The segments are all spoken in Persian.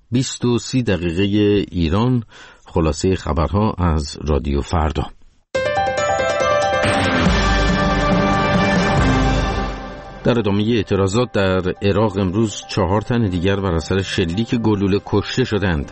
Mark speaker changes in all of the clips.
Speaker 1: 20:30 ایران. خلاصه خبرها از رادیو فردا. در ادامه اعتراضات در عراق امروز 4 تن دیگر بر اثر شلیک گلوله کشته شدند.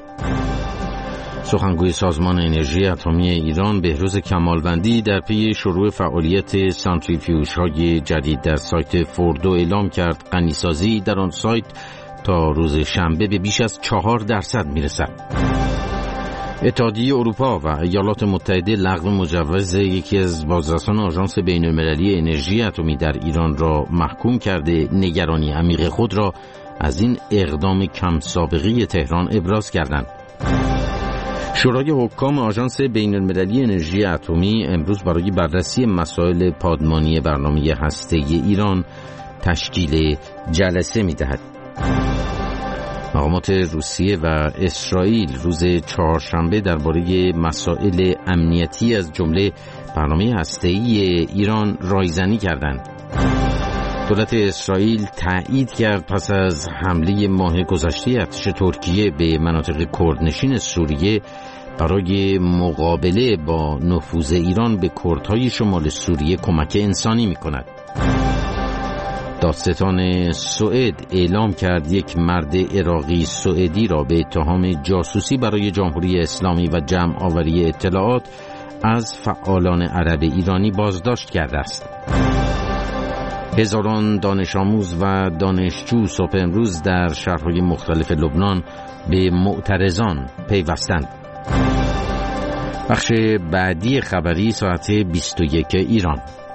Speaker 1: سخنگوی سازمان انرژی اتمی ایران بهروز کمالوندی در پی شروع فعالیت سانتریفیوژهای جدید در سایت فوردو اعلام کرد غنیسازی در آن سایت تا روز شنبه به بیش از 4% میرسد. اتحادیه اروپا و ایالات متحده لغو مجوز یکی از بازرسان آژانس بین‌المللی انرژی اتمی در ایران را محکوم کرده نگرانی عمیق خود را از این اقدام کم سابقه تهران ابراز کردند. شورای حکام آژانس بین‌المللی انرژی اتمی امروز برای بررسی مسائل پادمانی برنامه هسته‌ای ایران تشکیل جلسه می‌دهد. مقامات روسیه و اسرائیل روز چهارشنبه درباره مسائل امنیتی از جمله برنامه هسته‌ای ایران رایزنی کردند. دولت اسرائیل تایید کرد پس از حمله ماه گذشته ارتش ترکیه به مناطق کردنشین سوریه برای مقابله با نفوذ ایران به کردهای شمال سوریه کمک انسانی می‌کند. دادستان سوئد اعلام کرد یک مرد عراقی سوئدی را به اتهام جاسوسی برای جمهوری اسلامی و جمع آوری اطلاعات از فعالان عرب ایرانی بازداشت کرده است. هزاران دانش آموز و دانشجو صبح امروز در شهرهای مختلف لبنان به معترضان پیوستند. بخش بعدی خبری ساعت 21 ایران.